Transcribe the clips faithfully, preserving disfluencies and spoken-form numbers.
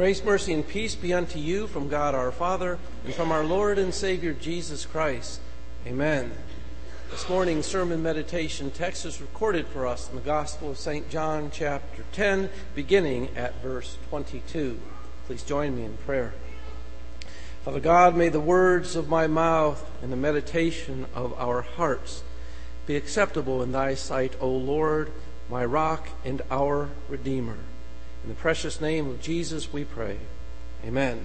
Grace, mercy, and peace be unto you from God our Father and from our Lord and Savior Jesus Christ. Amen. This morning's sermon meditation text is recorded for us in the Gospel of Saint John, chapter ten, beginning at verse twenty-two. Please join me in prayer. Father God, may the words of my mouth and the meditation of our hearts be acceptable in thy sight, O Lord, my rock and our Redeemer. In the precious name of Jesus we pray. Amen.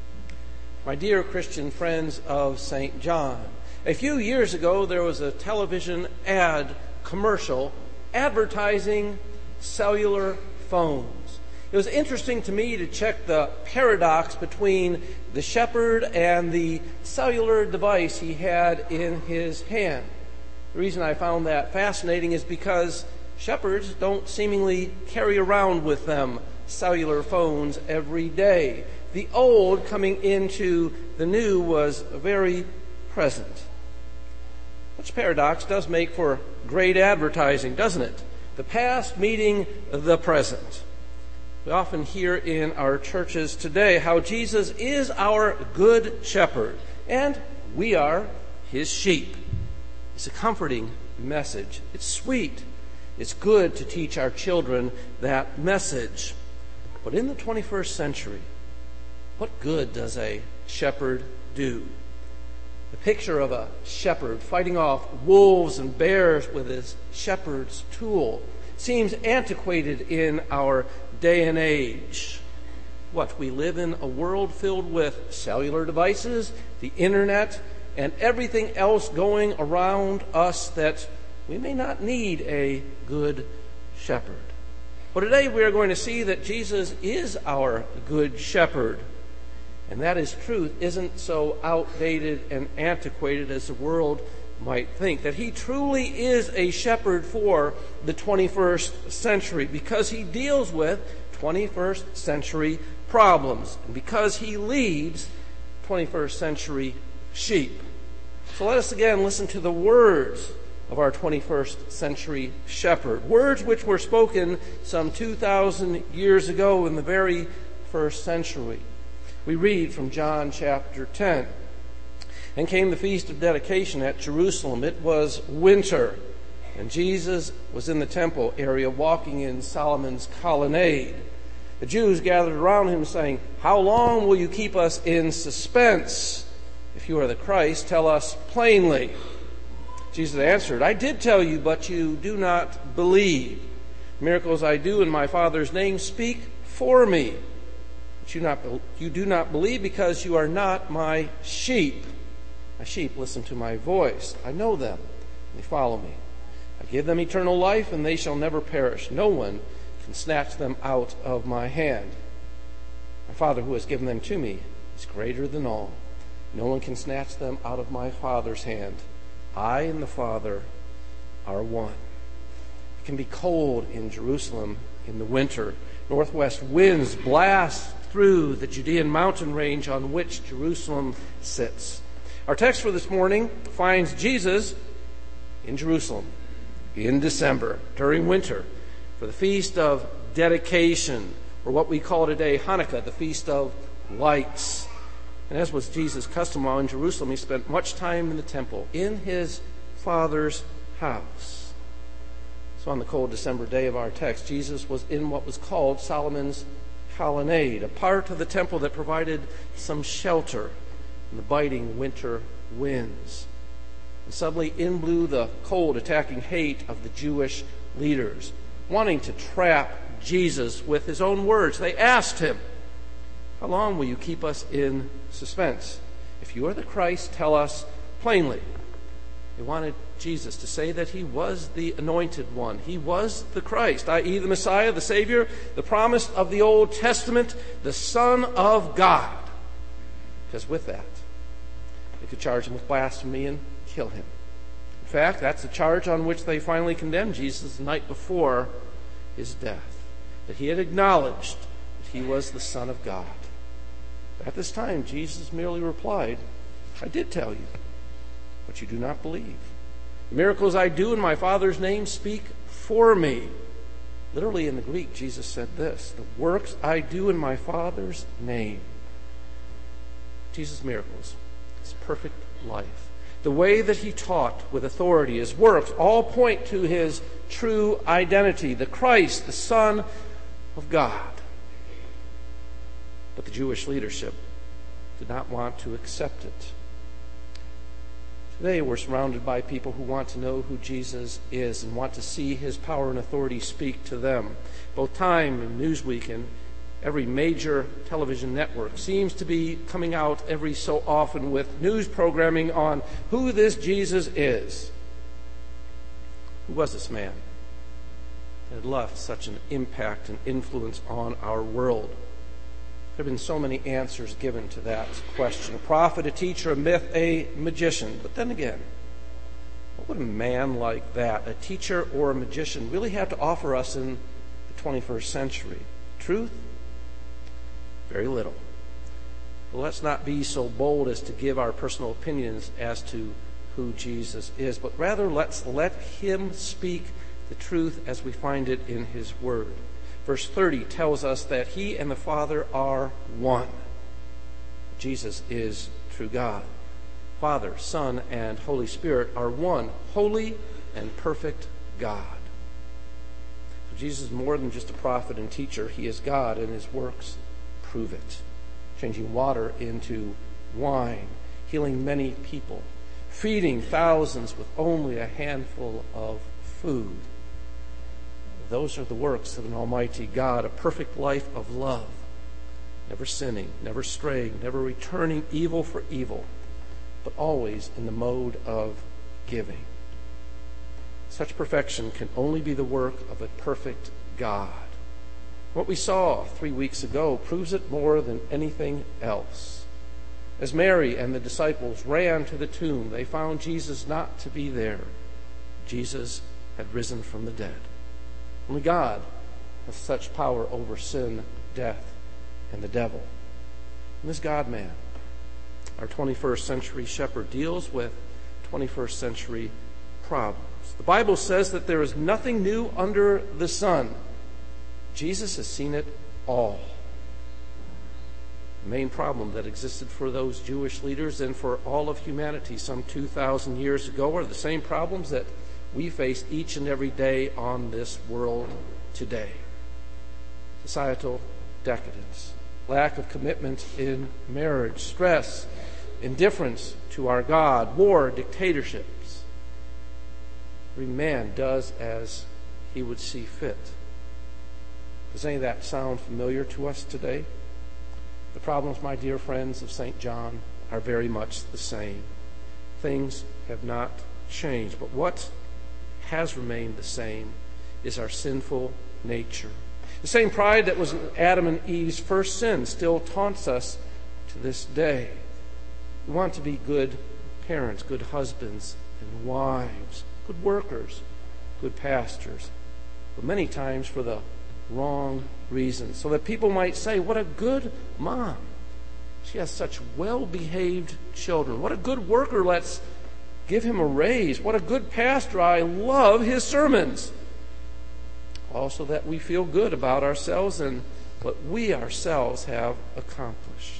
My dear Christian friends of Saint John, a few years ago there was a television ad commercial advertising cellular phones. It was interesting to me to check the paradox between the shepherd and the cellular device he had in his hand. The reason I found that fascinating is because shepherds don't seemingly carry around with them cellular phones every day. The old coming into the new was very present. Which paradox does make for great advertising, doesn't it? The past meeting the present. We often hear in our churches today how Jesus is our good shepherd and we are his sheep. It's a comforting message. It's sweet. It's good to teach our children that message. But in the twenty-first century, what good does a shepherd do? The picture of a shepherd fighting off wolves and bears with his shepherd's tool seems antiquated in our day and age. What, we live in a world filled with cellular devices, the internet, and everything else going around us that we may not need a good shepherd. But today we are going to see that Jesus is our good shepherd. And that his truth isn't so outdated and antiquated as the world might think. That he truly is a shepherd for the twenty-first century because he deals with twenty-first century problems and because he leads twenty-first century sheep. So let us again listen to the words of our twenty-first century shepherd. Words which were spoken some two thousand years ago in the very first century. We read from John chapter ten. And came the feast of dedication at Jerusalem. It was winter, and Jesus was in the temple area walking in Solomon's colonnade. The Jews gathered around him saying, "How long will you keep us in suspense? If you are the Christ, tell us plainly." Jesus answered, "I did tell you, but you do not believe. Miracles I do in my Father's name speak for me. But you, not, you do not believe because you are not my sheep. My sheep listen to my voice. I know them, and they follow me. I give them eternal life, and they shall never perish. No one can snatch them out of my hand. My Father who has given them to me is greater than all. No one can snatch them out of my Father's hand. I and the Father are one." It can be cold in Jerusalem in the winter. Northwest winds blast through the Judean mountain range on which Jerusalem sits. Our text for this morning finds Jesus in Jerusalem in December during winter for the Feast of Dedication, or what we call today Hanukkah, the Feast of Lights. And as was Jesus' custom while in Jerusalem, he spent much time in the temple, in his Father's house. So on the cold December day of our text, Jesus was in what was called Solomon's colonnade, a part of the temple that provided some shelter from the biting winter winds. And suddenly in blew the cold, attacking hate of the Jewish leaders, wanting to trap Jesus with his own words. They asked him, "How long will you keep us in suspense? If you are the Christ, tell us plainly." They wanted Jesus to say that he was the anointed one. He was the Christ, that is the Messiah, the Savior, the promise of the Old Testament, the Son of God. Because with that, they could charge him with blasphemy and kill him. In fact, that's the charge on which they finally condemned Jesus the night before his death, that he had acknowledged that he was the Son of God. But at this time, Jesus merely replied, "I did tell you, but you do not believe. The miracles I do in my Father's name speak for me. Literally in the Greek, Jesus said this, the works I do in my Father's name. Jesus' miracles, his perfect life, the way that he taught with authority, his works, all point to his true identity, the Christ, the Son of God. But the Jewish leadership did not want to accept it. Today we're surrounded by people who want to know who Jesus is and want to see his power and authority speak to them. Both Time and Newsweek and every major television network seems to be coming out every so often with news programming on who this Jesus is. Who was this man that had left such an impact and influence on our world? There have been so many answers given to that question. A prophet, a teacher, a myth, a magician. But then again, what would a man like that, a teacher or a magician, really have to offer us in the twenty-first century? Truth? Very little. But let's not be so bold as to give our personal opinions as to who Jesus is, but rather let's let him speak the truth as we find it in his word. Verse thirty tells us that he and the Father are one. Jesus is true God. Father, Son, and Holy Spirit are one, holy and perfect God. So Jesus is more than just a prophet and teacher. He is God, and his works prove it. Changing water into wine, healing many people, feeding thousands with only a handful of food. Those are the works of an almighty God, a perfect life of love, never sinning, never straying, never returning evil for evil, but always in the mode of giving. Such perfection can only be the work of a perfect God. What we saw three weeks ago proves it more than anything else. As Mary and the disciples ran to the tomb, they found Jesus not to be there. Jesus had risen from the dead. Only God has such power over sin, death, and the devil. And this God-man, our twenty-first century shepherd, deals with twenty-first century problems. The Bible says that there is nothing new under the sun. Jesus has seen it all. The main problem that existed for those Jewish leaders and for all of humanity some two thousand years ago are the same problems that we face each and every day on this world today. Societal decadence, lack of commitment in marriage, stress, indifference to our God, war, dictatorships. Every man does as he would see fit. Does any of that sound familiar to us today? The problems, my dear friends of Saint John, are very much the same. Things have not changed, but what has remained the same is our sinful nature. The same pride that was in Adam and Eve's first sin still taunts us to this day. We want to be good parents, good husbands and wives, good workers, good pastors, but many times for the wrong reasons, so that people might say, what a good mom. She has such well-behaved children. What a good worker. Let's give him a raise. What a good pastor. I love his sermons. Also that we feel good about ourselves and what we ourselves have accomplished.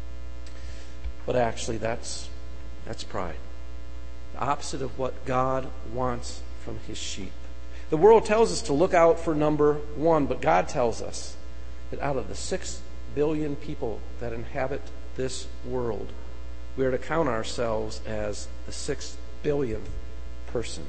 But actually that's that's pride. The opposite of what God wants from his sheep. The world tells us to look out for number one, but God tells us that out of the six billion people that inhabit this world, we are to count ourselves as the six billionth person.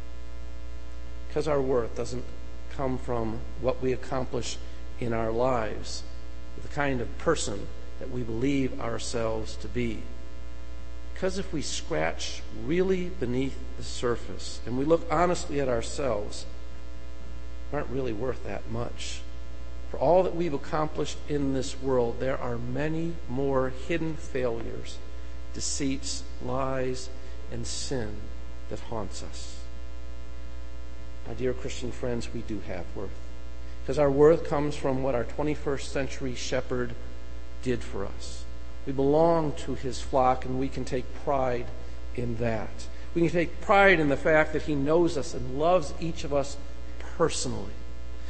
Because our worth doesn't come from what we accomplish in our lives, but the kind of person that we believe ourselves to be. Because if we scratch really beneath the surface and we look honestly at ourselves, we aren't really worth that much. For all that we've accomplished in this world, there are many more hidden failures, deceits, lies, and sin that haunts us. My dear Christian friends, we do have worth. Because our worth comes from what our twenty-first century shepherd did for us. We belong to his flock, and we can take pride in that. We can take pride in the fact that he knows us and loves each of us personally.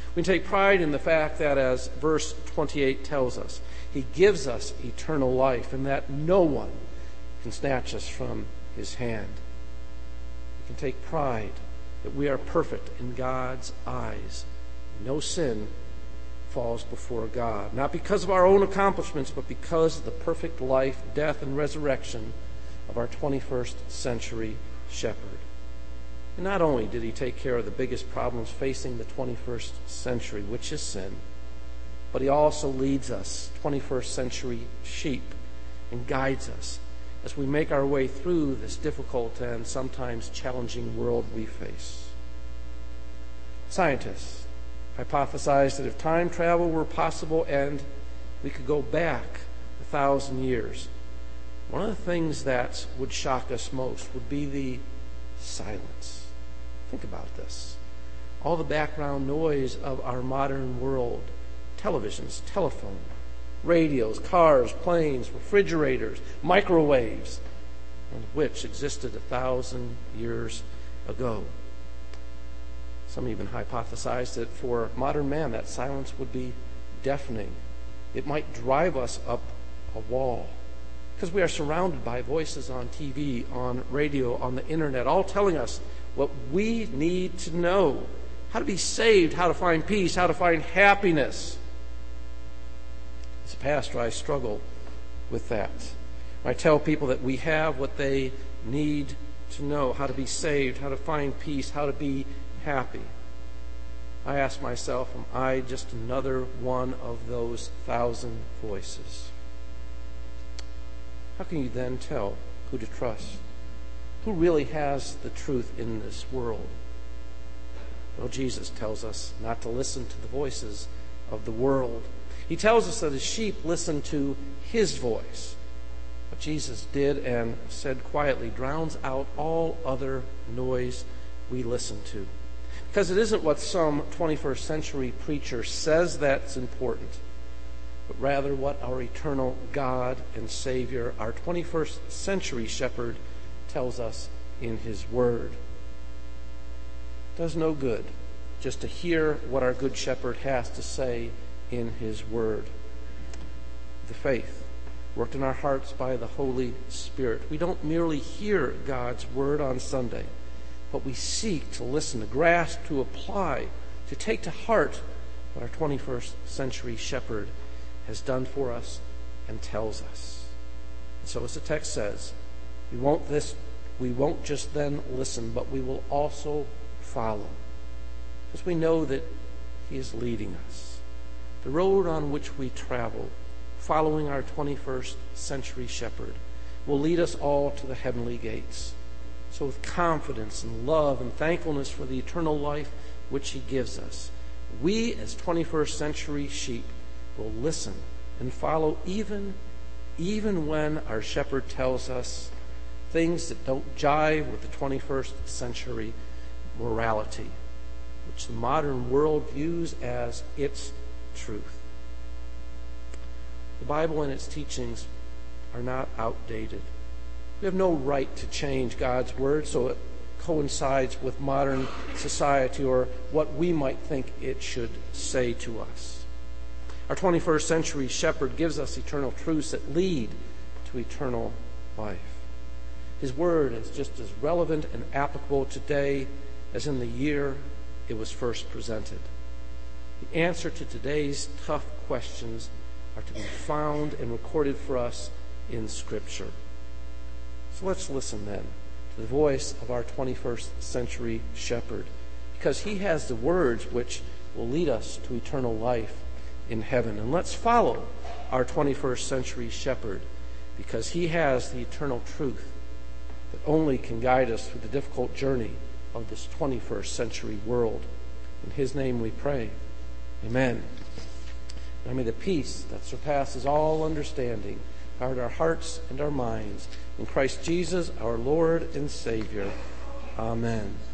We take pride in the fact that, as verse twenty-eight tells us, he gives us eternal life and that no one can snatch us from his hand. We can take pride that we are perfect in God's eyes. No sin falls before God, not because of our own accomplishments, but because of the perfect life, death, and resurrection of our twenty-first century shepherd. And not only did he take care of the biggest problems facing the twenty-first century, which is sin, but he also leads us, twenty-first century sheep, and guides us as we make our way through this difficult and sometimes challenging world we face. Scientists hypothesized that if time travel were possible and we could go back a thousand years, one of the things that would shock us most would be the silence. Think about this. All the background noise of our modern world, televisions, telephone, radios, cars, planes, refrigerators, microwaves, and which existed a thousand years ago. Some even hypothesized that for modern man, that silence would be deafening. It might drive us up a wall, because we are surrounded by voices on T V, on radio, on the internet, all telling us what we need to know: how to be saved, how to find peace, how to find happiness. As a pastor, I struggle with that. I tell people that we have what they need to know: how to be saved, how to find peace, how to be happy. I ask myself, am I just another one of those thousand voices? How can you then tell who to trust? Who really has the truth in this world? Well, Jesus tells us not to listen to the voices of the world. He tells us that his sheep listen to his voice. What Jesus did and said quietly drowns out all other noise we listen to. Because it isn't what some twenty-first century preacher says that's important, but rather what our eternal God and Savior, our twenty-first century shepherd, tells us in his word. It does no good just to hear what our good shepherd has to say in his word. The faith worked in our hearts by the Holy Spirit. We don't merely hear God's word on Sunday, but we seek to listen, to grasp, to apply, to take to heart what our twenty-first century shepherd has done for us and tells us. And so as the text says, we won't this we won't just then listen, but we will also follow, because we know that he is leading us. The road on which we travel, following our twenty-first century shepherd, will lead us all to the heavenly gates. So with confidence and love and thankfulness for the eternal life which he gives us, we as twenty-first century sheep will listen and follow even, even when our shepherd tells us things that don't jive with the twenty-first century morality, which the modern world views as its truth. The Bible and its teachings are not outdated. We have no right to change God's word so it coincides with modern society or what we might think it should say to us. Our twenty-first century shepherd gives us eternal truths that lead to eternal life. His word is just as relevant and applicable today as in the year it was first presented. The answer to today's tough questions are to be found and recorded for us in Scripture. So let's listen then to the voice of our twenty-first century shepherd, because he has the words which will lead us to eternal life in heaven. And let's follow our twenty-first century shepherd, because he has the eternal truth that only can guide us through the difficult journey of this twenty-first century world. In his name we pray. Amen. Now may the peace that surpasses all understanding guard our hearts and our minds in Christ Jesus, our Lord and Savior. Amen.